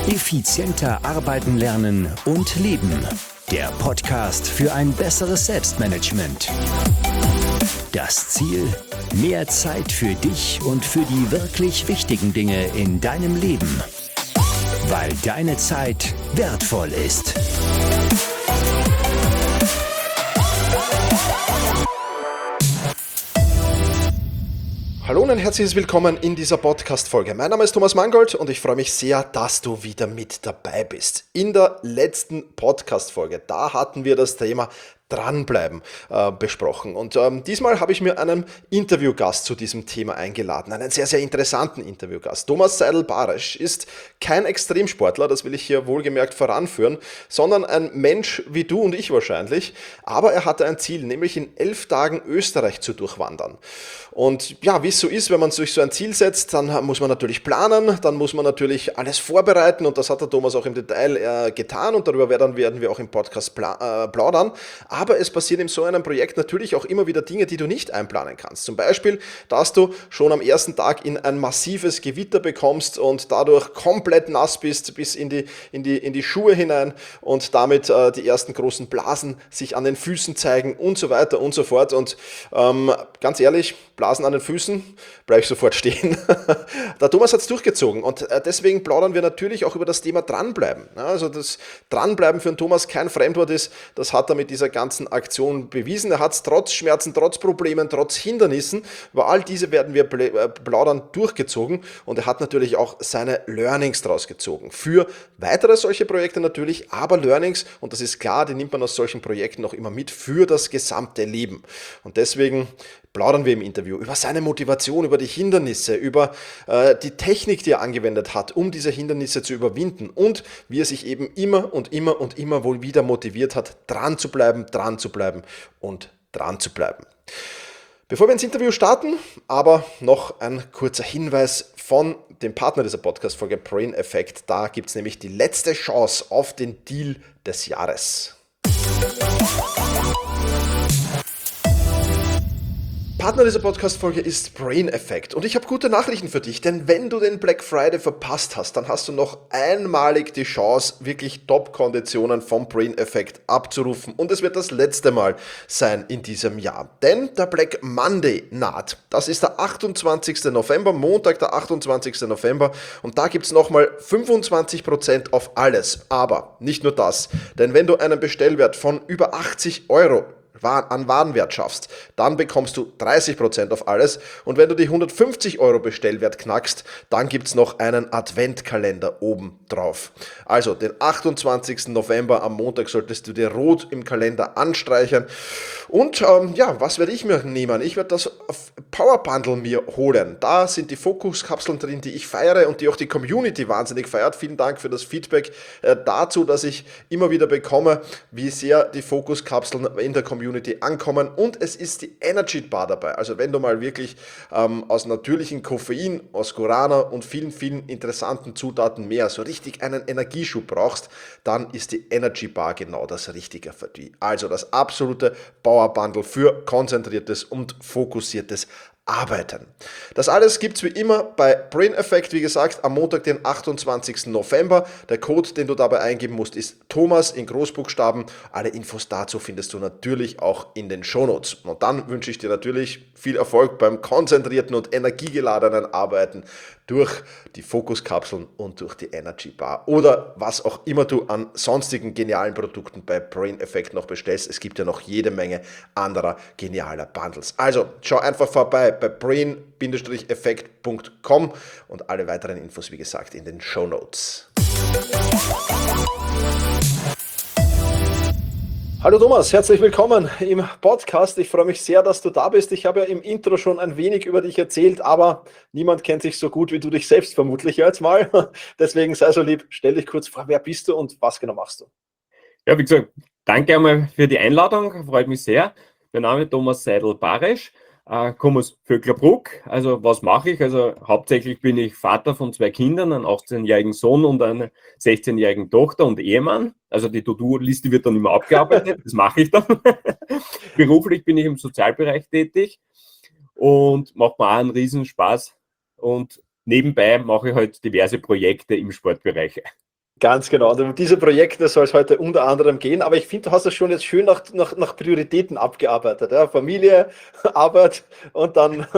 Effizienter arbeiten lernen und leben. Der Podcast für ein besseres Selbstmanagement. Das Ziel: mehr Zeit für dich und für die wirklich wichtigen Dinge in deinem Leben. Weil deine Zeit wertvoll ist. Hallo und ein herzliches Willkommen in dieser Podcast-Folge. Mein Name ist Thomas Mangold und ich freue mich sehr, dass du wieder mit dabei bist. In der letzten Podcast-Folge, da hatten wir das Thema Dranbleiben besprochen. Und diesmal habe ich mir einen Interviewgast zu diesem Thema eingeladen. Einen sehr, sehr interessanten Interviewgast. Thomas Seidel-Baresch ist kein Extremsportler, das will ich hier wohlgemerkt voranführen, sondern ein Mensch wie du und ich wahrscheinlich. Aber er hatte ein Ziel, nämlich in 11 Tagen Österreich zu durchwandern. Und ja, wie es so ist, wenn man sich so ein Ziel setzt, dann muss man natürlich planen, dann muss man natürlich alles vorbereiten und das hat der Thomas auch im Detail getan und darüber werden wir auch im Podcast plaudern. Aber es passieren in so einem Projekt natürlich auch immer wieder Dinge, die du nicht einplanen kannst. Zum Beispiel, dass du schon am ersten Tag in ein massives Gewitter bekommst und dadurch komplett nass bist bis in die Schuhe hinein und damit die ersten großen Blasen sich an den Füßen zeigen und so weiter und so fort. Und ganz ehrlich, Blasen an den Füßen, bleibe ich sofort stehen. Der Thomas hat es durchgezogen und deswegen plaudern wir natürlich auch über das Thema Dranbleiben. Also das Dranbleiben für den Thomas kein Fremdwort ist, das hat er mit dieser ganzen Aktion bewiesen. Er hat es trotz Schmerzen, trotz Problemen, trotz Hindernissen, über all diese werden wir plaudern, durchgezogen und er hat natürlich auch seine Learnings draus gezogen. Für weitere solche Projekte natürlich, aber Learnings, und das ist klar, die nimmt man aus solchen Projekten auch immer mit für das gesamte Leben. Und deswegen plaudern wir im Interview über seine Motivation, über die Hindernisse, über die Technik, die er angewendet hat, um diese Hindernisse zu überwinden und wie er sich eben immer und immer und immer wohl wieder motiviert hat, dran zu bleiben und dran zu bleiben. Bevor wir ins Interview starten, aber noch ein kurzer Hinweis von dem Partner dieser Podcast-Folge, Brain Effect. Da gibt es nämlich die letzte Chance auf den Deal des Jahres. Partner dieser Podcast-Folge ist Brain Effect und ich habe gute Nachrichten für dich, denn wenn du den Black Friday verpasst hast, dann hast du noch einmalig die Chance, wirklich Top-Konditionen vom Brain Effect abzurufen und es wird das letzte Mal sein in diesem Jahr, denn der Black Monday naht. Das ist der 28. November, Montag der 28. November und da gibt es nochmal 25% auf alles, aber nicht nur das, denn wenn du einen Bestellwert von über 80 Euro an Warenwert schaffst, dann bekommst du 30% auf alles und wenn du die 150 Euro Bestellwert knackst, dann gibt es noch einen Adventkalender oben drauf. Also den 28. November am Montag solltest du dir rot im Kalender anstreichen und was werde ich mir nehmen? Ich werde das Power Bundle mir holen. Da sind die Fokuskapseln drin, die ich feiere und die auch die Community wahnsinnig feiert. Vielen Dank für das Feedback dazu, dass ich immer wieder bekomme, wie sehr die Fokuskapseln in der Community ankommen und es ist die Energy Bar dabei. Also wenn du mal wirklich aus natürlichem Koffein, aus Guarana und vielen, vielen interessanten Zutaten mehr so richtig einen Energieschub brauchst, dann ist die Energy Bar genau das Richtige für dich. Also das absolute Power Bundle für konzentriertes und fokussiertes Arbeiten. Das alles gibt es wie immer bei Brain Effect, wie gesagt, am Montag, den 28. November. Der Code, den du dabei eingeben musst, ist Thomas in Großbuchstaben. Alle Infos dazu findest du natürlich auch in den Shownotes. Und dann wünsche ich dir natürlich viel Erfolg beim konzentrierten und energiegeladenen Arbeiten durch die Fokuskapseln und durch die Energy Bar oder was auch immer du an sonstigen genialen Produkten bei Brain Effect noch bestellst. Es gibt ja noch jede Menge anderer genialer Bundles. Also schau einfach vorbei bei brain-effekt.com und alle weiteren Infos, wie gesagt, in den Shownotes. Hallo Thomas, herzlich willkommen im Podcast. Ich freue mich sehr, dass du da bist. Ich habe ja im Intro schon ein wenig über dich erzählt, aber niemand kennt dich so gut wie du dich selbst vermutlich jetzt mal. Deswegen sei so lieb, stell dich kurz vor, wer bist du und was genau machst du? Ja, wie gesagt, danke einmal für die Einladung, freut mich sehr. Mein Name ist Thomas Seidel-Baresch, komme aus Vöcklerbruck. Also was mache ich? Also hauptsächlich bin ich Vater von 2 Kindern, einem 18-jährigen Sohn und einer 16-jährigen Tochter und Ehemann. Also die To-Do-Liste wird dann immer abgearbeitet, das mache ich dann. Beruflich bin ich im Sozialbereich tätig und macht mir auch einen Riesenspaß. Und nebenbei mache ich halt diverse Projekte im Sportbereich. Ganz genau. Und um diese Projekte soll es heute unter anderem gehen. Aber ich finde, du hast das schon jetzt schön nach Prioritäten abgearbeitet. Ja? Familie, Arbeit und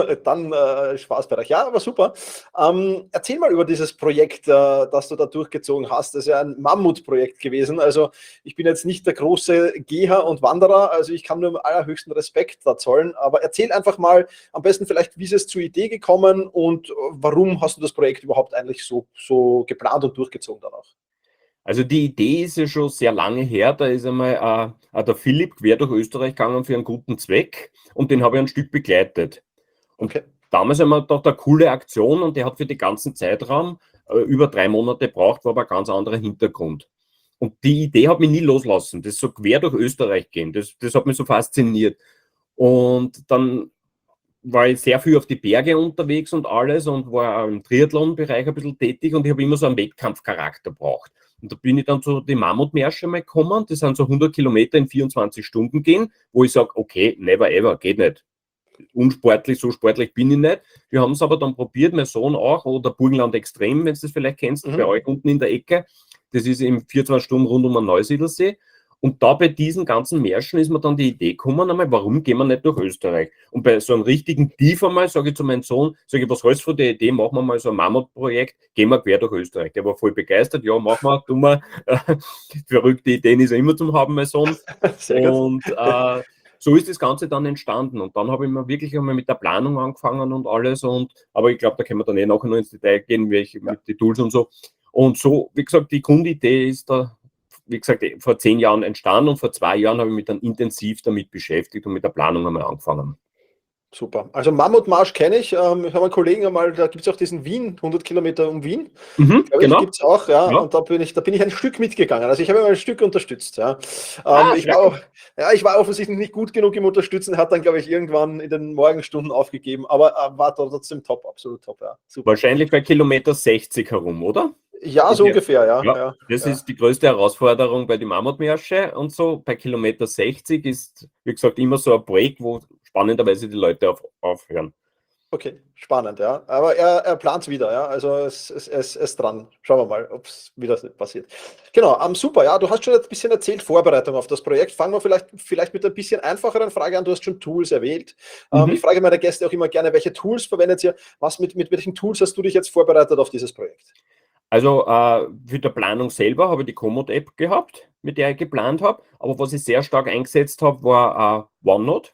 dann Spaßbereich. Ja, aber super. Erzähl mal über dieses Projekt, das du da durchgezogen hast. Das ist ja ein Mammutprojekt gewesen. Also ich bin jetzt nicht der große Geher und Wanderer. Also ich kann nur im allerhöchsten Respekt da zollen. Aber erzähl einfach mal am besten vielleicht, wie ist es zur Idee gekommen und warum hast du das Projekt überhaupt eigentlich so geplant und durchgezogen danach? Also die Idee ist ja schon sehr lange her. Da ist einmal der Philipp quer durch Österreich gegangen für einen guten Zweck und den habe ich ein Stück begleitet. Und Okay. damals haben wir gedacht, eine coole Aktion und der hat für den ganzen Zeitraum über 3 Monate gebraucht, war aber ein ganz anderer Hintergrund. Und die Idee hat mich nie loslassen, das so quer durch Österreich gehen. Das hat mich so fasziniert. Und dann war ich sehr viel auf die Berge unterwegs und alles und war auch im Triathlon-Bereich ein bisschen tätig und ich habe immer so einen Wettkampfcharakter braucht. Und da bin ich dann zu den Mammutmärsche mal gekommen, das sind so 100 Kilometer in 24 Stunden gehen, wo ich sage, okay, never ever, geht nicht. Unsportlich, so sportlich bin ich nicht. Wir haben es aber dann probiert, mein Sohn auch, oder Burgenland Extrem, wenn du das vielleicht kennst, bei euch unten in der Ecke. Das ist im 24 Stunden rund um den Neusiedlersee. Und da bei diesen ganzen Märschen ist mir dann die Idee gekommen, einmal, warum gehen wir nicht durch Österreich? Und bei so einem richtigen Tief einmal sage ich zu meinem Sohn, sage ich, was hältst du von der Idee, machen wir mal so ein Mammutprojekt, gehen wir quer durch Österreich. Der war voll begeistert, ja, machen wir, tun wir. Verrückte Ideen ist er immer zum haben, mein Sohn. Sehr gut. Und so ist das Ganze dann entstanden. Und dann habe ich mir wirklich einmal mit der Planung angefangen und alles. Aber ich glaube, da können wir dann nachher noch ins Detail gehen, mit den Tools und so. Und so, wie gesagt, die Grundidee ist da, wie gesagt, vor 10 Jahren entstanden und vor 2 Jahren habe ich mich dann intensiv damit beschäftigt und mit der Planung einmal angefangen. Super. Also Mammutmarsch kenne ich. Ich habe einen Kollegen einmal, da gibt es auch diesen Wien, 100 Kilometer um Wien. Glaube ich, Genau. gibt es auch, ja. Ja. Und da bin ich ein Stück mitgegangen. Also ich habe immer ein Stück unterstützt, ja. Ich sehr war auch, ja, ich war offensichtlich nicht gut genug im Unterstützen, hat dann, glaube ich, irgendwann in den Morgenstunden aufgegeben, aber war trotzdem top, absolut top, ja. Super. Wahrscheinlich bei Kilometer 60 herum, oder? Ja, so ungefähr, ja. Ja, das ist die größte Herausforderung bei den Mammutmärsche und so. Bei Kilometer 60 ist, wie gesagt, immer so ein Break, wo spannenderweise die Leute aufhören. Okay, spannend, ja. Aber er plant es wieder, ja. Also es ist dran. Schauen wir mal, ob es wieder passiert. Genau, super, ja. Du hast schon ein bisschen erzählt, Vorbereitung auf das Projekt. Fangen wir vielleicht mit ein bisschen einfacheren Frage an. Du hast schon Tools erwähnt. Ich frage meine Gäste auch immer gerne, welche Tools verwendet ihr? Mit welchen Tools hast du dich jetzt vorbereitet auf dieses Projekt? Also für die Planung selber habe ich die Komoot-App gehabt, mit der ich geplant habe. Aber was ich sehr stark eingesetzt habe, war OneNote.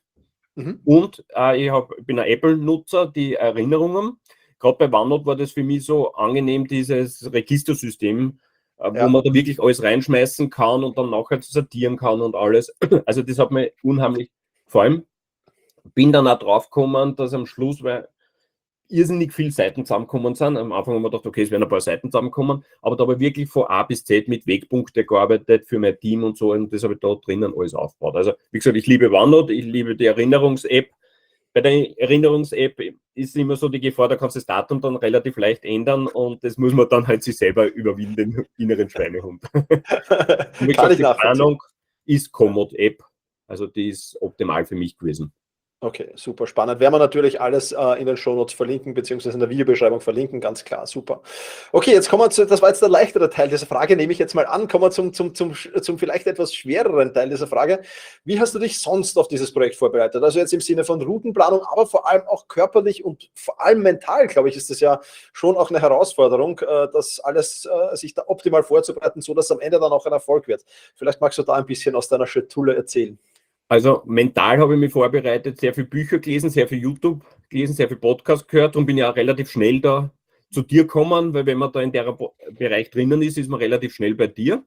Und ich bin ein Apple-Nutzer, die Erinnerungen. Gerade bei OneNote war das für mich so angenehm, dieses Registersystem, wo man da wirklich alles reinschmeißen kann und dann nachher sortieren kann und alles. Also das hat mir unheimlich gefallen. Bin dann auch drauf gekommen, dass am Schluss, weil irrsinnig viele Seiten zusammengekommen sind. Am Anfang haben wir gedacht, okay, es werden ein paar Seiten zusammenkommen, aber da habe ich wirklich von A bis Z mit Wegpunkte gearbeitet für mein Team und so und das habe ich da drinnen alles aufgebaut. Also wie gesagt, ich liebe OneNote, ich liebe die Erinnerungs-App. Bei der Erinnerungs-App ist immer so die Gefahr, da kannst du das Datum dann relativ leicht ändern und das muss man dann halt sich selber überwinden, den inneren Schweinehund. Und wie gesagt, die Planung ist Komoot-App, also die ist optimal für mich gewesen. Okay, super spannend. Werden wir natürlich alles in den Shownotes verlinken, beziehungsweise in der Videobeschreibung verlinken, ganz klar, super. Okay, jetzt kommen wir das war jetzt der leichtere Teil dieser Frage, nehme ich jetzt mal an, kommen wir zum vielleicht etwas schwereren Teil dieser Frage. Wie hast du dich sonst auf dieses Projekt vorbereitet? Also jetzt im Sinne von Routenplanung, aber vor allem auch körperlich und vor allem mental, glaube ich, ist das ja schon auch eine Herausforderung, das alles sich da optimal vorzubereiten, so dass am Ende dann auch ein Erfolg wird. Vielleicht magst du da ein bisschen aus deiner Schatulle erzählen. Also mental habe ich mich vorbereitet, sehr viele Bücher gelesen, sehr viel YouTube gelesen, sehr viel Podcast gehört und bin ja auch relativ schnell da zu dir gekommen, weil wenn man da in der Bereich drinnen ist, ist man relativ schnell bei dir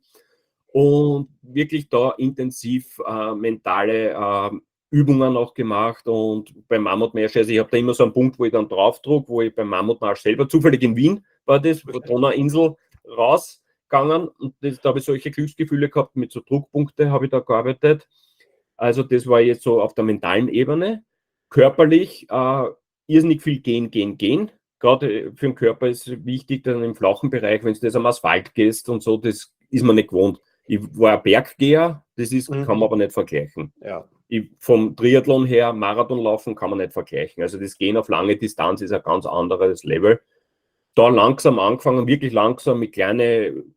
und wirklich da intensiv mentale Übungen auch gemacht und beim Mammutmarsch, also ich habe da immer so einen Punkt, wo ich dann draufdruck, wo ich beim Mammutmarsch selber, zufällig in Wien war das, von der Insel rausgegangen und da habe ich solche Glücksgefühle gehabt, mit so Druckpunkte habe ich da gearbeitet. Also das war jetzt so auf der mentalen Ebene. Körperlich irrsinnig viel gehen. Gerade für den Körper ist wichtig, dann im flachen Bereich, wenn du das am Asphalt gehst und so, das ist man nicht gewohnt. Ich war ein Berggeher, kann man aber nicht vergleichen. Ja. Vom Triathlon her, Marathonlaufen kann man nicht vergleichen. Also das Gehen auf lange Distanz ist ein ganz anderes Level. Da langsam angefangen, wirklich langsam mit kleinen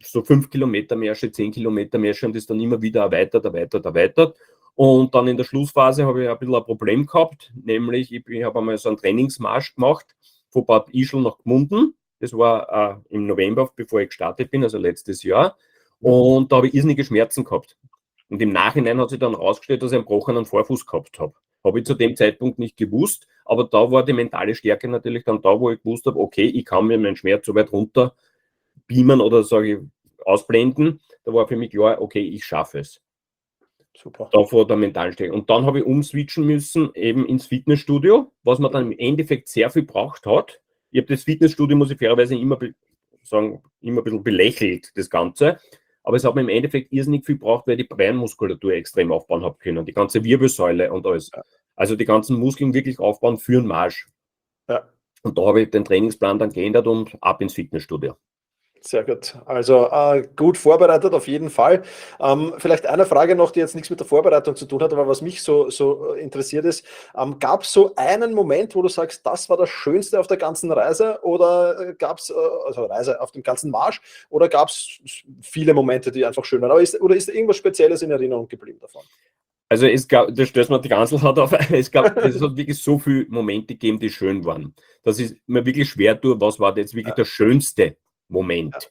so 5 Kilometer Märsche, 10 Kilometer Märsche und das dann immer wieder erweitert. Und dann in der Schlussphase habe ich ein bisschen ein Problem gehabt, nämlich ich habe einmal so einen Trainingsmarsch gemacht von Bad Ischl nach Gmunden. Das war im November, bevor ich gestartet bin, also letztes Jahr. Und da habe ich irrsinnige Schmerzen gehabt. Und im Nachhinein hat sich dann herausgestellt, dass ich einen gebrochenen Vorfuß gehabt habe. Habe ich zu dem Zeitpunkt nicht gewusst, aber da war die mentale Stärke natürlich dann da, wo ich gewusst habe, okay, ich kann mir meinen Schmerz so weit runter beamen oder sage ich ausblenden. Da war für mich klar, okay, ich schaffe es. Super. Da vor der mentalen Stärke. Und dann habe ich umswitchen müssen, eben ins Fitnessstudio, was man dann im Endeffekt sehr viel braucht hat. Ich habe das Fitnessstudio, muss ich fairerweise immer sagen, immer ein bisschen belächelt, das Ganze. Aber es hat mir im Endeffekt irrsinnig viel gebraucht, weil ich die Beinmuskulatur extrem aufbauen habe können. Die ganze Wirbelsäule und alles. Ja. Also die ganzen Muskeln wirklich aufbauen für einen Marsch. Ja. Und da habe ich den Trainingsplan dann geändert und ab ins Fitnessstudio. Sehr gut. Also gut vorbereitet auf jeden Fall. Vielleicht eine Frage noch, die jetzt nichts mit der Vorbereitung zu tun hat, aber was mich so interessiert ist, gab es so einen Moment, wo du sagst, das war das Schönste auf der ganzen Reise oder gab es, also Reise auf dem ganzen Marsch, oder gab es viele Momente, die einfach schön waren? Aber ist irgendwas Spezielles in Erinnerung geblieben davon? Also es gab, das stößt mir die ganze Zeit auf, es hat wirklich so viele Momente gegeben, die schön waren. Das ist mir wirklich schwer tue, was war jetzt wirklich der schönste Moment.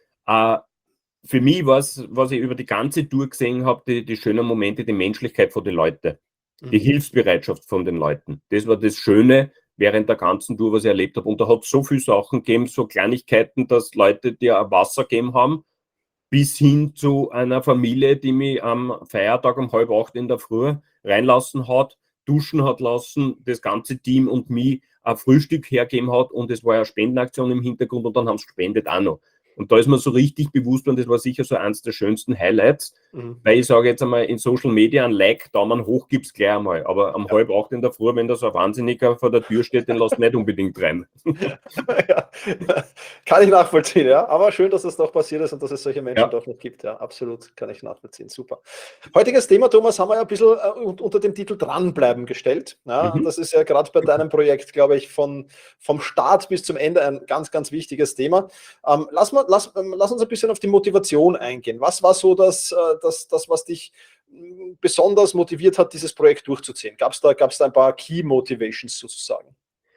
Für mich war es, was ich über die ganze Tour gesehen habe, die schönen Momente, die Menschlichkeit von den Leuten, die Hilfsbereitschaft von den Leuten. Das war das Schöne während der ganzen Tour, was ich erlebt habe. Und da hat es so viele Sachen gegeben, so Kleinigkeiten, dass Leute dir ein Wasser gegeben haben, bis hin zu einer Familie, die mich am Feiertag um 7:30 in der Früh reinlassen hat, duschen hat lassen, das ganze Team und mich ein Frühstück hergeben hat, und es war eine Spendenaktion im Hintergrund und dann haben sie gespendet auch noch. Und da ist mir so richtig bewusst, und das war sicher so eins der schönsten Highlights, weil ich sage jetzt einmal, in Social Media ein Like, Daumen hoch gibt es gleich einmal, aber um 7:30 in der Früh, wenn da so ein Wahnsinniger vor der Tür steht, den lasst nicht unbedingt rein. Ja, kann ich nachvollziehen, ja. Aber schön, dass das doch passiert ist und dass es solche Menschen doch noch gibt. Ja, absolut, kann ich nachvollziehen. Super. Heutiges Thema, Thomas, haben wir ja ein bisschen unter dem Titel Dranbleiben gestellt. Ja, und das ist ja gerade bei deinem Projekt, glaube ich, vom Start bis zum Ende ein ganz, ganz wichtiges Thema. Lass uns ein bisschen auf die Motivation eingehen. Was war so das, was dich besonders motiviert hat, dieses Projekt durchzuziehen? Gab es da ein paar Key Motivations sozusagen?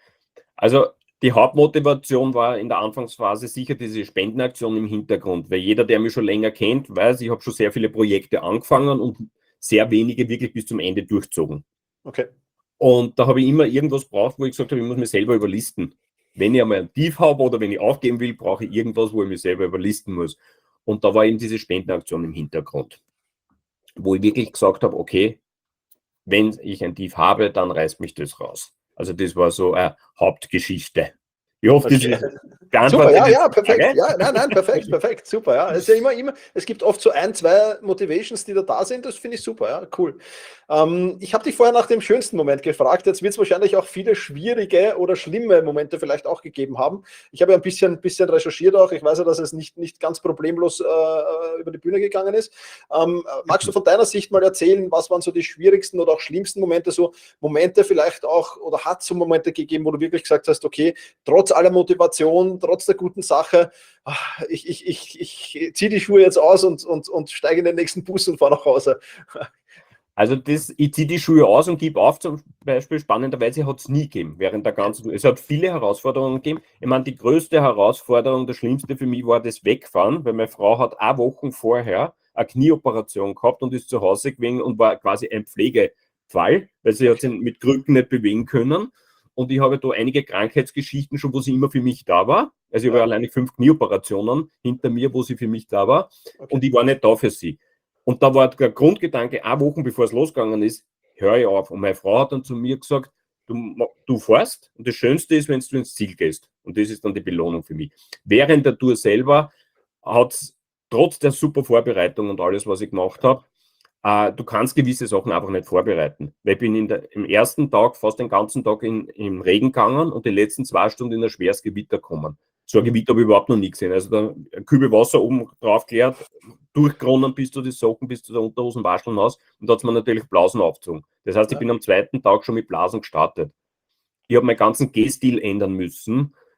Also die Hauptmotivation war in der Anfangsphase sicher diese Spendenaktion im Hintergrund, weil jeder, der mich schon länger kennt, weiß, ich habe schon sehr viele Projekte angefangen und sehr wenige wirklich bis zum Ende durchzogen. Okay. Und da habe ich immer irgendwas braucht, wo ich gesagt habe, ich muss mich selber überlisten. Wenn ich einmal ein Tief habe oder wenn ich aufgeben will, brauche ich irgendwas, wo ich mich selber überlisten muss. Und da war eben diese Spendenaktion im Hintergrund, wo ich wirklich gesagt habe, okay, wenn ich ein Tief habe, dann reißt mich das raus. Also das war so eine Hauptgeschichte. Ich hoffe, das ist super, ja, perfekt. Ja, nein, perfekt, super. Ja. Es ist ja immer, es gibt oft so 1, 2 Motivations, die da sind. Das finde ich super, ja, cool. Ich habe dich vorher nach dem schönsten Moment gefragt. Jetzt wird es wahrscheinlich auch viele schwierige oder schlimme Momente vielleicht auch gegeben haben. Ich habe ja ein bisschen recherchiert auch. Ich weiß ja, dass es nicht ganz problemlos über die Bühne gegangen ist. Magst du von deiner Sicht mal erzählen, was waren so die schwierigsten oder auch schlimmsten Momente, so Momente vielleicht auch, oder hat es so Momente gegeben, wo du wirklich gesagt hast, okay, trotz aller Motivation, trotz der guten Sache, ich ziehe die Schuhe jetzt aus und steige in den nächsten Bus und fahre nach Hause. Also ich ziehe die Schuhe aus und gebe auf, zum Beispiel spannenderweise hat es nie gegeben während der ganzen. Es hat viele Herausforderungen gegeben. Ich meine, die größte Herausforderung, das Schlimmste für mich war das Wegfahren, weil meine Frau hat 1 Woche vorher eine Knieoperation gehabt und ist zu Hause gewesen und war quasi ein Pflegefall, weil sie hat sich mit Krücken nicht bewegen können. Und ich habe da einige Krankheitsgeschichten schon, wo sie immer für mich da war. Also ich habe alleine 5 Knieoperationen hinter mir, wo sie für mich da war. Und ich war nicht da für sie. Und da war der Grundgedanke, 1 Woche bevor es losgegangen ist, höre ich auf. Und meine Frau hat dann zu mir gesagt, du fährst und das Schönste ist, wenn du ins Ziel gehst. Und das ist dann die Belohnung für mich. Während der Tour selber hat es trotz der super Vorbereitung und alles, was ich gemacht habe, du kannst gewisse Sachen einfach nicht vorbereiten. Weil ich bin im ersten Tag fast den ganzen Tag im Regen gegangen und die letzten 2 Stunden in ein schweres Gewitter gekommen. So ein Gewitter habe ich überhaupt noch nie gesehen. Also da ein Kübel Wasser oben drauf geleert, durchgeronnen bis zu den Socken, bis zu der Unterhosen wascheln aus, und da hat es mir natürlich Blasen aufgezogen. Das heißt, ich bin am 2. Tag schon mit Blasen gestartet. Ich habe meinen ganzen Gehstil ändern müssen.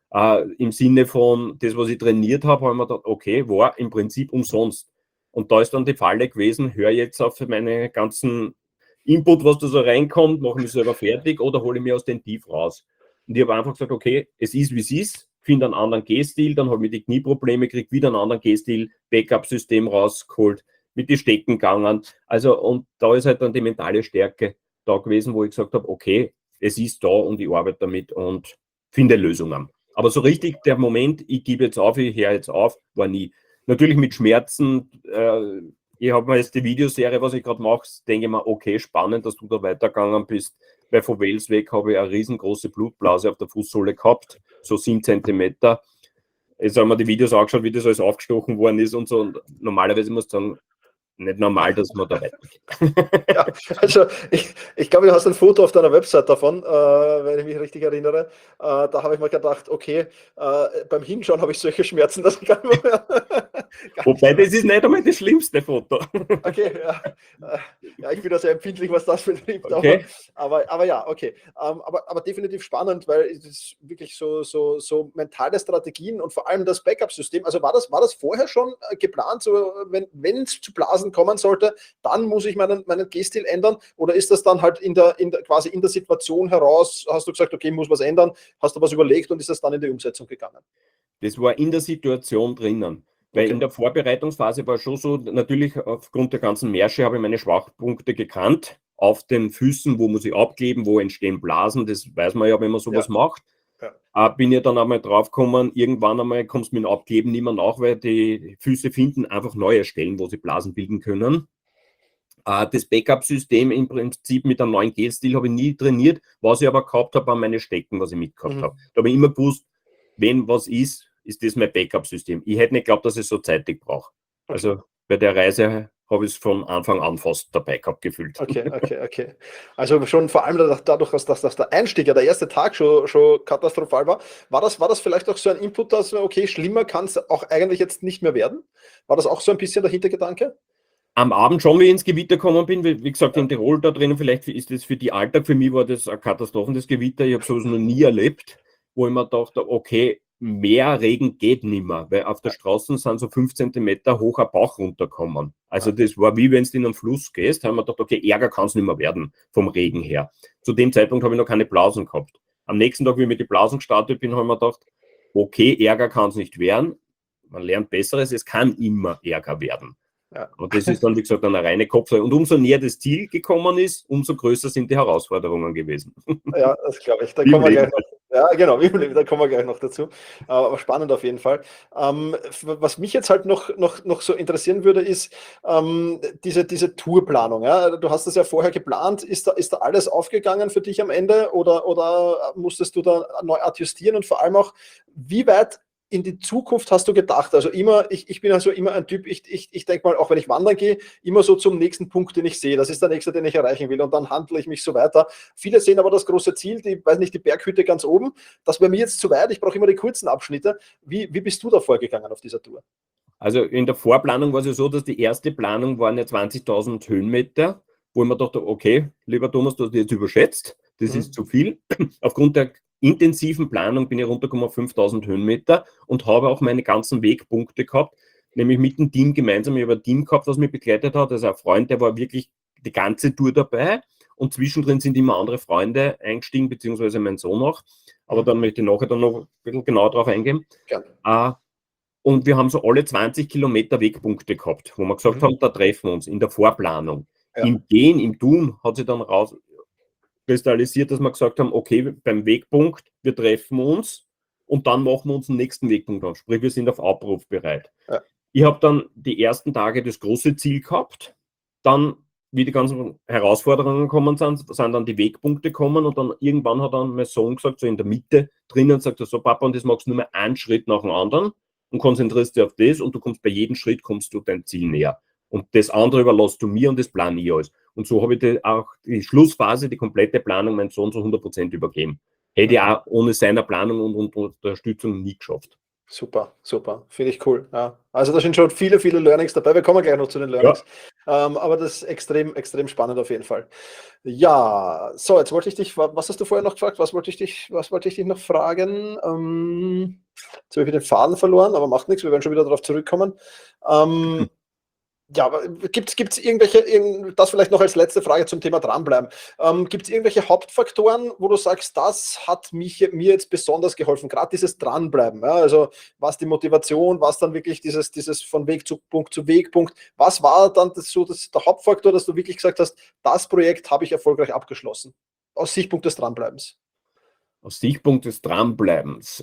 Im Sinne von, das, was ich trainiert habe, habe ich mir gedacht, okay, war im Prinzip umsonst. Und da ist dann die Falle gewesen, höre jetzt auf meine ganzen Input, was da so reinkommt, mache mich selber fertig oder hole ich mir aus dem Tief raus. Und ich habe einfach gesagt, okay, es ist, wie es ist, finde einen anderen Gehstil, dann habe ich die Knieprobleme, kriege wieder einen anderen Gehstil, Backup-System rausgeholt, mit die Stecken gegangen. Also, und da ist halt dann die mentale Stärke da gewesen, wo ich gesagt habe, okay, es ist da und ich arbeite damit und finde Lösungen. Aber so richtig der Moment, ich gebe jetzt auf, ich höre jetzt auf, war nie. Natürlich mit Schmerzen. Ich habe mir jetzt die Videoserie, was ich gerade mache, denke ich mir, okay, spannend, dass du da weitergegangen bist. Weil von Wales weg habe ich eine riesengroße Blutblase auf der Fußsohle gehabt, so 7 Zentimeter. Jetzt haben wir die Videos angeschaut, wie das alles aufgestochen worden ist und so. Und normalerweise muss ich sagen, nicht normal, dass man da weitergeht. Ja, also ich glaube, du hast ein Foto auf deiner Website davon, wenn ich mich richtig erinnere. Da habe ich mir gedacht, okay, beim Hinschauen habe ich solche Schmerzen, dass ich gar nicht mehr. Wobei, das ist nicht einmal das schlimmste Foto. Okay, ja. Ja, ich bin da sehr empfindlich, was das betrifft. Okay. Aber ja, okay. Aber definitiv spannend, weil es ist wirklich so mentale Strategien und vor allem das Backup-System. Also war das vorher schon geplant, so wenn es zu Blasen kommen sollte, dann muss ich meinen Gehstil ändern? Oder ist das dann halt quasi in der Situation heraus, hast du gesagt, okay, muss was ändern, hast du was überlegt und ist das dann in die Umsetzung gegangen? Das war in der Situation drinnen. Weil Okay. in der Vorbereitungsphase war schon so, natürlich aufgrund der ganzen Märsche habe ich meine Schwachpunkte gekannt. Auf den Füßen, wo muss ich abkleben, wo entstehen Blasen, das weiß man ja, wenn man sowas macht. Ja. Bin ich dann einmal drauf gekommen, irgendwann einmal kommst du mit dem Abkleben nicht mehr nach, weil die Füße finden einfach neue Stellen, wo sie Blasen bilden können. Das Backup-System im Prinzip mit einem neuen Gelstil habe ich nie trainiert, was ich aber gehabt habe, waren meine Stecken, was ich mitgehabt habe. Da habe ich immer gewusst, wenn was ist das mein Backup-System. Ich hätte nicht geglaubt, dass ich so zeitig brauche. Okay. Also bei der Reise habe ich es von Anfang an fast dabei gehabt gefühlt. Okay. Also schon vor allem dadurch, dass der Einstieg, ja der erste Tag schon katastrophal war das vielleicht auch so ein Input, dass, okay, schlimmer kann es auch eigentlich jetzt nicht mehr werden? War das auch so ein bisschen der Hintergedanke? Am Abend schon, wie ich ins Gewitter gekommen bin, wie gesagt, in Tirol da drinnen, vielleicht ist das für die Alltag, für mich war das eine Katastrophe, das Gewitter, ich habe sowas noch nie erlebt, wo ich mir dachte, okay, mehr Regen geht nicht mehr, weil auf der Straße sind so 5 Zentimeter hoch ein Bach runtergekommen. Also das war wie wenn du in einen Fluss gehst, haben wir gedacht, okay, Ärger kann es nicht mehr werden vom Regen her. Zu dem Zeitpunkt habe ich noch keine Blasen gehabt. Am nächsten Tag, wie ich mit den Blasen gestartet bin, habe ich mir gedacht, okay, Ärger kann es nicht werden. Man lernt Besseres, es kann immer Ärger werden. Ja. Und das ist dann, wie gesagt, eine reine Kopfsache. Und umso näher das Ziel gekommen ist, umso größer sind die Herausforderungen gewesen. Ja, das glaube ich. Da kommen wir gleich noch. Ja, genau, da kommen wir gleich noch dazu. Aber spannend auf jeden Fall. Was mich jetzt halt noch so interessieren würde, ist diese Tourplanung. Ja? Du hast das ja vorher geplant. Ist da alles aufgegangen für dich am Ende oder musstest du da neu adjustieren? Und vor allem auch, wie weit in die Zukunft hast du gedacht? Also ich bin also immer ein Typ, ich denke mal, auch wenn ich wandern gehe, immer so zum nächsten Punkt, den ich sehe. Das ist der nächste, den ich erreichen will und dann handle ich mich so weiter. Viele sehen aber das große Ziel, die Berghütte ganz oben. Das wäre mir jetzt zu weit, ich brauche immer die kurzen Abschnitte. Wie bist du da vorgegangen auf dieser Tour? Also in der Vorplanung war es ja so, dass die erste Planung waren ja 20.000 Höhenmeter, wo ich mir dachte, okay, lieber Thomas, du hast jetzt überschätzt, das ist zu viel. Aufgrund der intensiven Planung bin ich runtergekommen auf 5.000 Höhenmeter und habe auch meine ganzen Wegpunkte gehabt, nämlich mit dem Team gemeinsam. Ich habe ein Team gehabt, das mich begleitet hat, also ein Freund, der war wirklich die ganze Tour dabei und zwischendrin sind immer andere Freunde eingestiegen, beziehungsweise mein Sohn auch, aber dann möchte ich nachher dann noch ein bisschen genauer drauf eingehen. Und wir haben so alle 20 Kilometer Wegpunkte gehabt, wo wir gesagt haben, da treffen wir uns in der Vorplanung. Ja. Im Gehen, im Tun hat sich dann rauskristallisiert, dass wir gesagt haben, okay, beim Wegpunkt, wir treffen uns und dann machen wir uns den nächsten Wegpunkt an. Sprich, wir sind auf Abruf bereit. Ja. Ich habe dann die ersten Tage das große Ziel gehabt, dann, wie die ganzen Herausforderungen gekommen sind dann die Wegpunkte gekommen und dann irgendwann hat dann mein Sohn gesagt, so in der Mitte drinnen, sagt er so, Papa, und das machst du nur mehr einen Schritt nach dem anderen und konzentrierst dich auf das und du kommst bei jedem Schritt kommst du dein Ziel näher. Und das andere überlässt du mir und das plane ich alles. Und so habe ich auch die Schlussphase, die komplette Planung meinem Sohn zu 100% übergeben. Hätte ich auch ohne seine Planung und Unterstützung nie geschafft. Super. Finde ich cool. Ja. Also da sind schon viele Learnings dabei. Wir kommen gleich noch zu den Learnings. Aber das ist extrem, extrem spannend auf jeden Fall. Ja, so, jetzt wollte ich dich, was hast du vorher noch gefragt? Was wollte ich dich noch fragen? Jetzt habe ich wieder den Faden verloren, aber macht nichts, wir werden schon wieder darauf zurückkommen. Ja, aber gibt es das vielleicht noch als letzte Frage zum Thema dranbleiben. Gibt es irgendwelche Hauptfaktoren, wo du sagst, das hat mir jetzt besonders geholfen, gerade dieses Dranbleiben, ja? Also was die Motivation, was dann wirklich dieses von Weg zu Wegpunkt, was war dann der Hauptfaktor, dass du wirklich gesagt hast, das Projekt habe ich erfolgreich abgeschlossen, aus Sichtpunkt des Dranbleibens? Aus Sichtpunkt des Dranbleibens.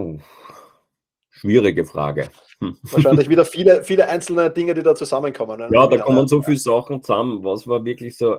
Schwierige Frage. Wahrscheinlich wieder viele, viele einzelne Dinge, die da zusammenkommen. Ja, da kommen so viele Sachen zusammen. Was war wirklich so,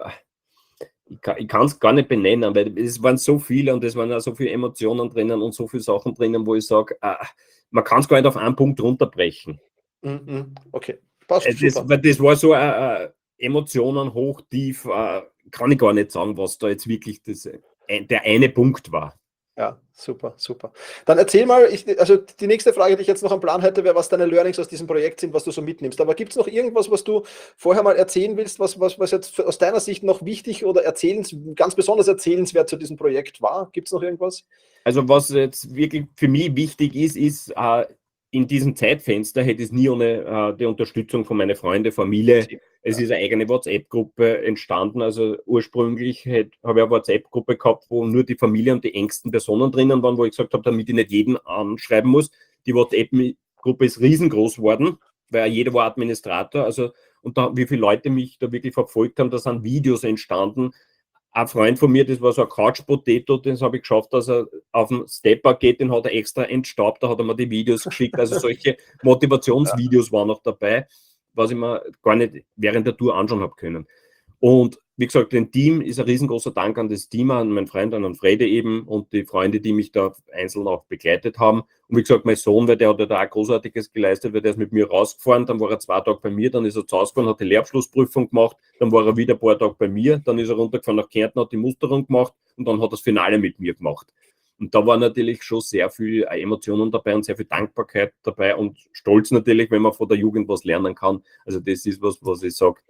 ich kann es gar nicht benennen, weil es waren so viele und es waren auch so viele Emotionen drinnen und so viele Sachen drinnen, wo ich sage, man kann es gar nicht auf einen Punkt runterbrechen. Okay, passt, super. Das war so Emotionen hoch, tief, kann ich gar nicht sagen, was da jetzt wirklich der eine Punkt war. Ja, super, super. Dann erzähl mal, also die nächste Frage, die ich jetzt noch am Plan hätte, wäre, was deine Learnings aus diesem Projekt sind, was du so mitnimmst. Aber gibt es noch irgendwas, was du vorher mal erzählen willst, was jetzt aus deiner Sicht noch wichtig oder ganz besonders erzählenswert zu diesem Projekt war? Gibt es noch irgendwas? Also was jetzt wirklich für mich wichtig ist, in diesem Zeitfenster hätte es nie ohne die Unterstützung von meinen Freunden, Familie. Es ist eine eigene WhatsApp-Gruppe entstanden. Also ursprünglich habe ich eine WhatsApp-Gruppe gehabt, wo nur die Familie und die engsten Personen drinnen waren, wo ich gesagt habe, damit ich nicht jeden anschreiben muss. Die WhatsApp-Gruppe ist riesengroß geworden, weil jeder war Administrator. Also, und da, wie viele Leute mich da wirklich verfolgt haben, da sind Videos entstanden. Ein Freund von mir, das war so ein Couch-Potato, das habe ich geschafft, dass er auf den Stepper geht, den hat er extra entstaubt, da hat er mir die Videos geschickt. Also solche Motivationsvideos waren noch dabei, was ich mir gar nicht während der Tour anschauen habe können. Und wie gesagt, dem Team ist ein riesengroßer Dank an das Team, an meinen Freund, an Frede eben und die Freunde, die mich da einzeln auch begleitet haben. Und wie gesagt, mein Sohn, weil der hat ja da auch Großartiges geleistet, weil der ist mit mir rausgefahren, dann war er 2 Tage bei mir, dann ist er zu Hause gefahren, hat die Lehrabschlussprüfung gemacht, dann war er wieder ein paar Tage bei mir, dann ist er runtergefahren nach Kärnten, hat die Musterung gemacht und dann hat er das Finale mit mir gemacht. Und da war natürlich schon sehr viel Emotionen dabei und sehr viel Dankbarkeit dabei und Stolz natürlich, wenn man von der Jugend was lernen kann. Also das ist was ich sage,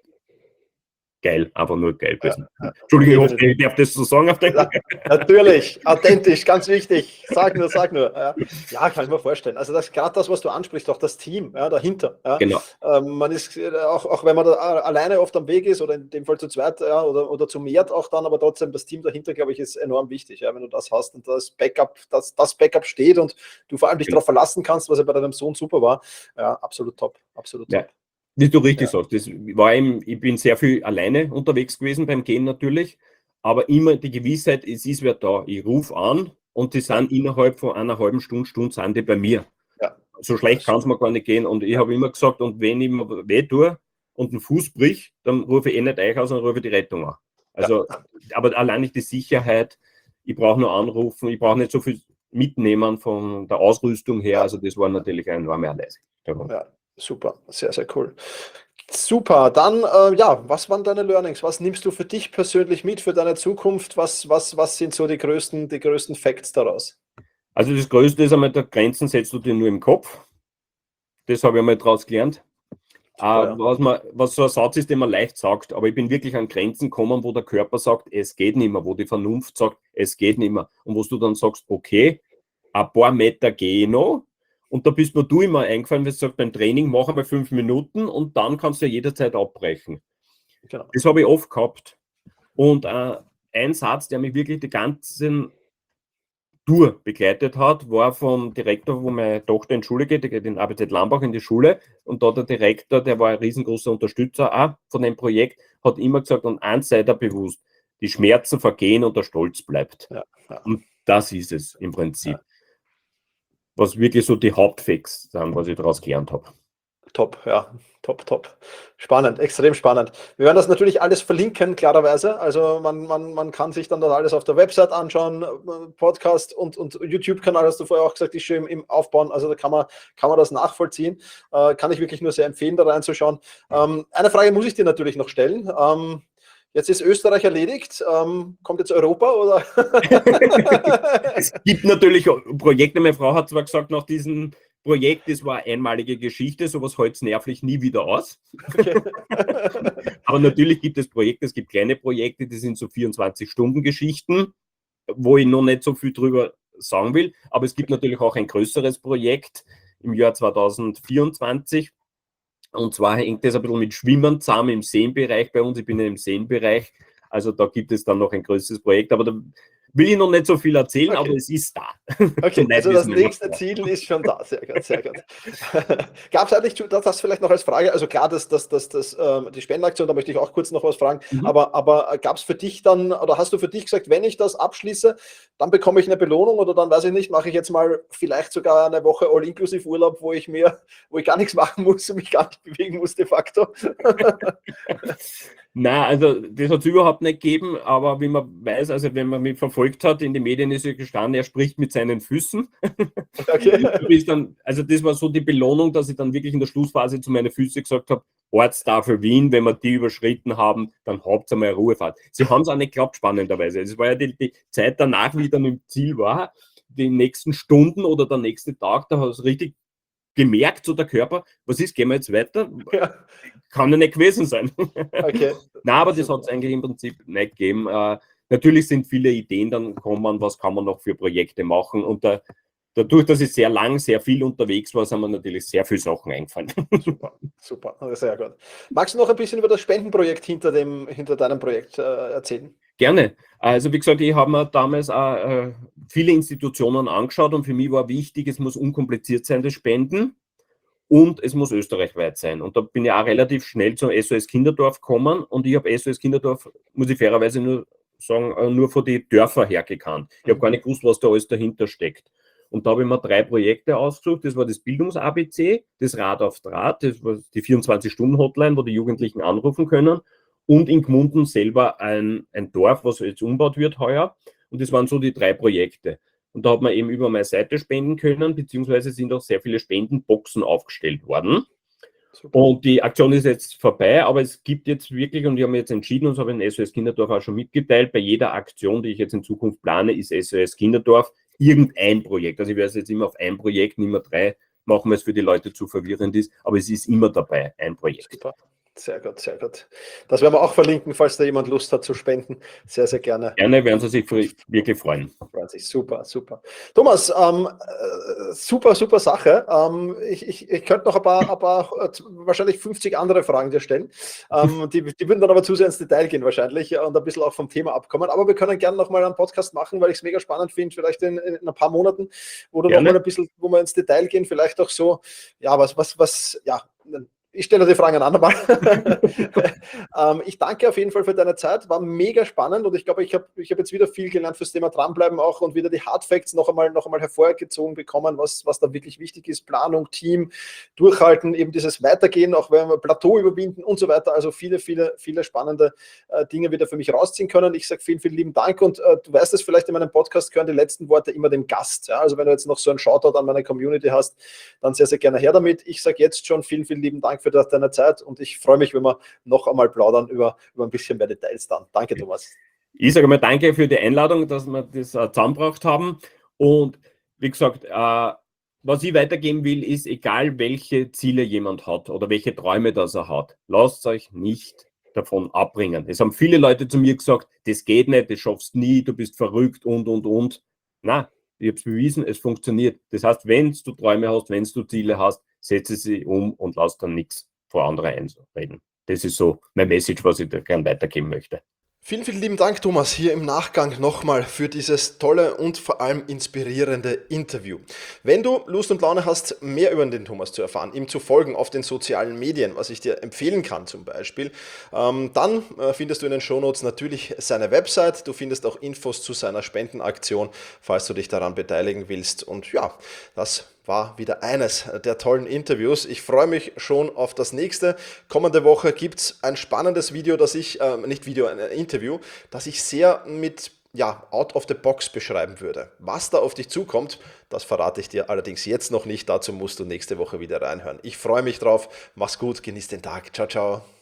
geil, einfach nur geil. Ja. Entschuldigung, ich hoffe, ich darf das so sagen. Ja, natürlich, authentisch, ganz wichtig. Sag nur. Ja, kann ich mir vorstellen. Also gerade das, was du ansprichst, auch das Team dahinter. Ja. Genau. Man ist, auch wenn man da alleine oft am Weg ist oder in dem Fall zu zweit oder zu mehrt auch dann, aber trotzdem das Team dahinter, glaube ich, ist enorm wichtig. Ja, wenn du das hast und das Backup steht und du vor allem dich darauf verlassen kannst, was ja bei deinem Sohn super war. Ja, absolut top. Ja. Wie du richtig sagst, das war ich bin sehr viel alleine unterwegs gewesen beim Gehen natürlich, aber immer die Gewissheit, es ist wer da. Ich rufe an und die sind innerhalb von einer halben Stunde sind die bei mir. Ja. So schlecht kann es mir gar nicht gehen. Und ich habe immer gesagt, und wenn ich mir weh tue und einen Fuß brich, dann rufe ich nicht euch aus, sondern rufe die Rettung an. Also, aber allein nicht die Sicherheit, ich brauche nur anrufen, ich brauche nicht so viel mitnehmen von der Ausrüstung her. Also das war natürlich eine enorme Erleichterung. Ja. Super, sehr, sehr cool. Super, dann was waren deine Learnings? Was nimmst du für dich persönlich mit, für deine Zukunft? Was sind so die größten Facts daraus? Also das Größte ist einmal, der Grenzen setzt du dir nur im Kopf. Das habe ich einmal daraus gelernt. Was so ein Satz ist, den man leicht sagt, aber ich bin wirklich an Grenzen gekommen, wo der Körper sagt, es geht nicht mehr, wo die Vernunft sagt, es geht nicht mehr. Und wo du dann sagst, okay, ein paar Meter gehe ich noch. Und da bist nur du immer eingefallen, wenn du sagst, beim Training machen wir 5 Minuten und dann kannst du ja jederzeit abbrechen. Genau. Das habe ich oft gehabt. Und ein Satz, der mich wirklich die ganze Tour begleitet hat, war vom Direktor, wo meine Tochter in die Schule geht, die geht in ABZ Lambach in die Schule. Und da der Direktor, der war ein riesengroßer Unterstützer auch von dem Projekt, hat immer gesagt, und eins sei da bewusst, die Schmerzen vergehen und der Stolz bleibt. Ja. Und das ist es im Prinzip. Ja. Was wirklich so die Hauptfacts sind, was ich daraus gelernt habe. Top, ja, top. Spannend, extrem spannend. Wir werden das natürlich alles verlinken, klarerweise. Also man kann sich dann das alles auf der Website anschauen, Podcast und YouTube-Kanal, hast du vorher auch gesagt, ist schön im Aufbauen. Also da kann man das nachvollziehen. Kann ich wirklich nur sehr empfehlen, da reinzuschauen. Eine Frage muss ich dir natürlich noch stellen. Jetzt ist Österreich erledigt. Kommt jetzt Europa, oder? Es gibt natürlich Projekte. Meine Frau hat zwar gesagt, nach diesen Projekt, das war eine einmalige Geschichte, sowas hält es nervlich nie wieder aus. Okay. Aber natürlich gibt es Projekte, es gibt kleine Projekte, die sind so 24-Stunden-Geschichten, wo ich noch nicht so viel drüber sagen will. Aber es gibt natürlich auch ein größeres Projekt im Jahr 2024. Und zwar hängt das ein bisschen mit Schwimmen zusammen im Seenbereich bei uns. Ich bin ja im Seenbereich. Also da gibt es dann noch ein größeres Projekt. Aber da will ich noch nicht so viel erzählen, Okay. aber es ist da. Okay, So also weit das wissen wir nächste noch. Ziel ist schon da. Sehr gut, sehr gut. Gab es eigentlich, das vielleicht noch als Frage, also klar, die Spendenaktion, da möchte ich auch kurz noch was fragen, Mhm. aber gab es für dich dann, oder hast du für dich gesagt, wenn ich das abschließe, dann bekomme ich eine Belohnung oder dann, weiß ich nicht, mache ich jetzt mal vielleicht sogar eine Woche All-Inklusiv-Urlaub, wo ich gar nichts machen muss und mich gar nicht bewegen muss de facto? Nein, also das hat es überhaupt nicht gegeben, aber wie man weiß, also wenn man mich verfolgt hat, in den Medien ist ja gestanden, er spricht mit seinen Füßen. Okay. Also das war so die Belohnung, dass ich dann wirklich in der Schlussphase zu meinen Füßen gesagt habe, Ortstafel Wien, wenn wir die überschritten haben, dann habt ihr mal eine Ruhefahrt. Sie haben es auch nicht geglaubt, spannenderweise. Es war ja die Zeit danach, wie ich dann im Ziel war, die nächsten Stunden oder der nächste Tag, da hast du richtig gemerkt, so der Körper, was ist, gehen wir jetzt weiter? Ja, Kann ja nicht gewesen sein. okay. Nein, aber das Super. hat es eigentlich im Prinzip nicht gegeben. Natürlich sind viele Ideen dann gekommen, was kann man noch für Projekte machen. Und dadurch, dass ich sehr lang, sehr viel unterwegs war, sind mir natürlich sehr viele Sachen eingefallen. Super, super, sehr gut. Magst du noch ein bisschen über das Spendenprojekt hinter deinem Projekt erzählen? Gerne. Also wie gesagt, ich habe mir damals auch viele Institutionen angeschaut und für mich war wichtig, es muss unkompliziert sein, das Spenden. Und es muss österreichweit sein. Und da bin ich auch relativ schnell zum SOS Kinderdorf gekommen. Und ich habe SOS Kinderdorf, muss ich fairerweise nur sagen, nur von den Dörfern her gekannt. Ich habe gar nicht gewusst, was da alles dahinter steckt. Und da habe ich mir 3 Projekte ausgesucht. Das war das Bildungs-ABC, das Rad auf Draht, das war die 24-Stunden-Hotline, wo die Jugendlichen anrufen können. Und in Gmunden selber ein Dorf, was jetzt umgebaut wird heuer. Und das waren so die 3 Projekte. Und da hat man eben über meine Seite spenden können, beziehungsweise sind auch sehr viele Spendenboxen aufgestellt worden. Super. Und die Aktion ist jetzt vorbei, aber es gibt jetzt wirklich, und wir haben jetzt entschieden, und das habe ich in SOS Kinderdorf auch schon mitgeteilt, bei jeder Aktion, die ich jetzt in Zukunft plane, ist SOS Kinderdorf irgendein Projekt. Also ich werde es jetzt immer auf ein Projekt, nicht mehr 3 machen, weil es für die Leute zu verwirrend ist, aber es ist immer dabei, ein Projekt. Super. Sehr gut, sehr gut. Das werden wir auch verlinken, falls da jemand Lust hat zu spenden. Sehr, sehr gerne. Gerne werden Sie sich wirklich freuen. Super, super. Thomas, super, super Sache. Ich könnte noch ein paar, wahrscheinlich 50 andere Fragen dir stellen. Die würden dann aber zu sehr ins Detail gehen wahrscheinlich und ein bisschen auch vom Thema abkommen. Aber wir können gerne nochmal einen Podcast machen, weil ich es mega spannend finde, vielleicht in ein paar Monaten, wo du nochmal ein bisschen, wo wir ins Detail gehen, vielleicht auch so, ja, ich stelle die Fragen ein andermal. Ich danke auf jeden Fall für deine Zeit, war mega spannend und ich glaube, ich hab jetzt wieder viel gelernt fürs Thema Dranbleiben auch und wieder die Hard Facts noch einmal hervorgezogen bekommen, was da wirklich wichtig ist, Planung, Team, Durchhalten, eben dieses Weitergehen, auch wenn wir Plateau überwinden und so weiter, also viele spannende Dinge wieder für mich rausziehen können. Ich sage vielen, vielen lieben Dank und du weißt es vielleicht, in meinem Podcast gehören die letzten Worte immer dem Gast, ja? Also wenn du jetzt noch so einen Shoutout an meine Community hast, dann sehr, sehr gerne her damit. Ich sage jetzt schon vielen, vielen lieben Dank für deine Zeit und ich freue mich, wenn wir noch einmal plaudern über ein bisschen mehr Details dann. Danke, Thomas. Ich sage mal danke für die Einladung, dass wir das zusammengebracht haben. Und wie gesagt, was ich weitergeben will, ist, egal welche Ziele jemand hat oder welche Träume das er hat, lasst euch nicht davon abbringen. Es haben viele Leute zu mir gesagt, das geht nicht, das schaffst nie, du bist verrückt und. Nein, ich habe es bewiesen, es funktioniert. Das heißt, wenn du Träume hast, wenn du Ziele hast, setze sie um und lass dann nichts vor andere einreden. Das ist so mein Message, was ich da gerne weitergeben möchte. Vielen, vielen lieben Dank, Thomas, hier im Nachgang nochmal für dieses tolle und vor allem inspirierende Interview. Wenn du Lust und Laune hast, mehr über den Thomas zu erfahren, ihm zu folgen auf den sozialen Medien, was ich dir empfehlen kann zum Beispiel, dann findest du in den Shownotes natürlich seine Website. Du findest auch Infos zu seiner Spendenaktion, falls du dich daran beteiligen willst. Und ja, das war wieder eines der tollen Interviews. Ich freue mich schon auf das nächste. Kommende Woche gibt es ein spannendes Video, ein Interview, das ich sehr mit out of the box beschreiben würde. Was da auf dich zukommt, das verrate ich dir allerdings jetzt noch nicht. Dazu musst du nächste Woche wieder reinhören. Ich freue mich drauf. Mach's gut, genieß den Tag. Ciao, ciao.